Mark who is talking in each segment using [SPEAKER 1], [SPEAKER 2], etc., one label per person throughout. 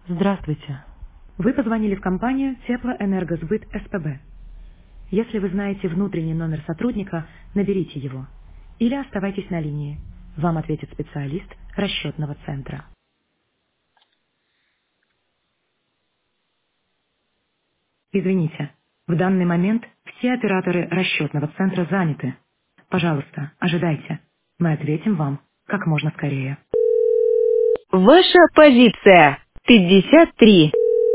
[SPEAKER 1] Здравствуйте. Вы позвонили в компанию Теплоэнергосбыт СПБ. Если вы знаете внутренний номер сотрудника, наберите его. Или оставайтесь на линии. Вам ответит специалист расчетного центра. Извините, в данный момент все операторы расчетного центра заняты. Пожалуйста, ожидайте. Мы ответим вам как можно скорее. Ваша позиция 53.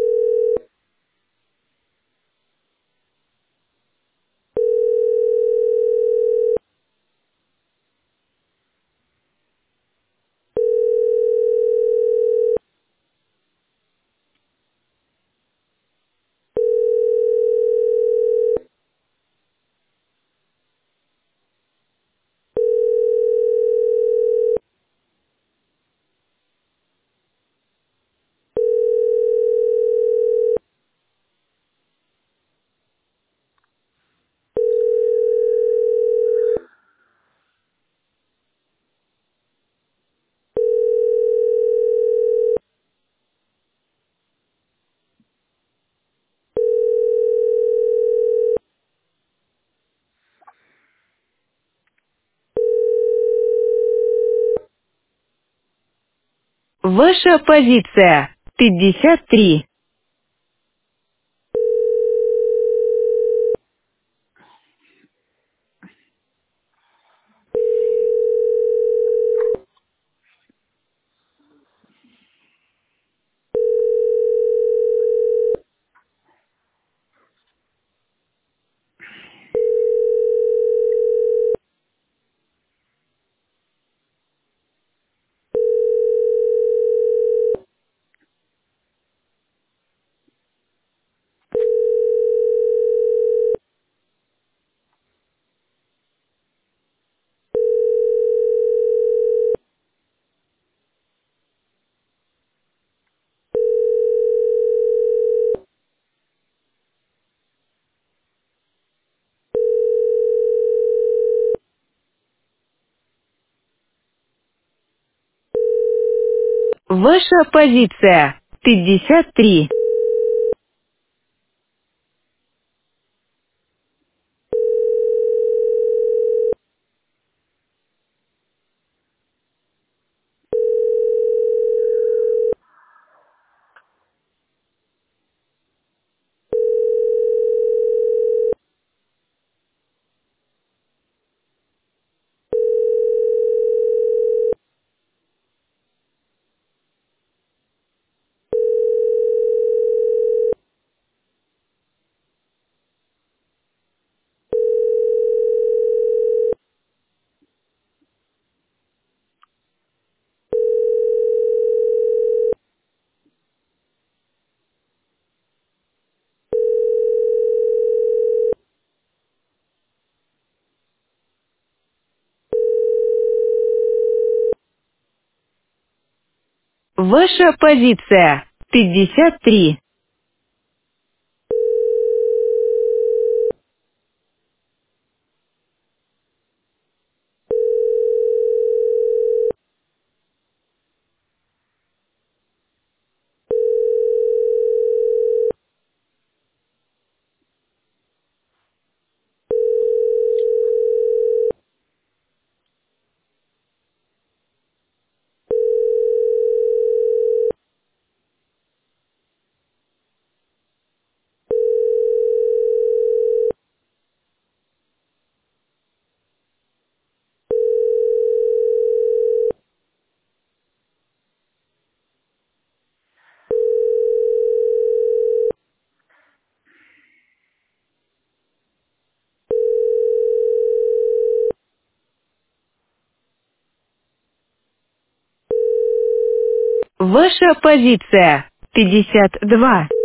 [SPEAKER 1] Ваша позиция 53. Ваша позиция 53. Ваша позиция 53. Ваша позиция 52.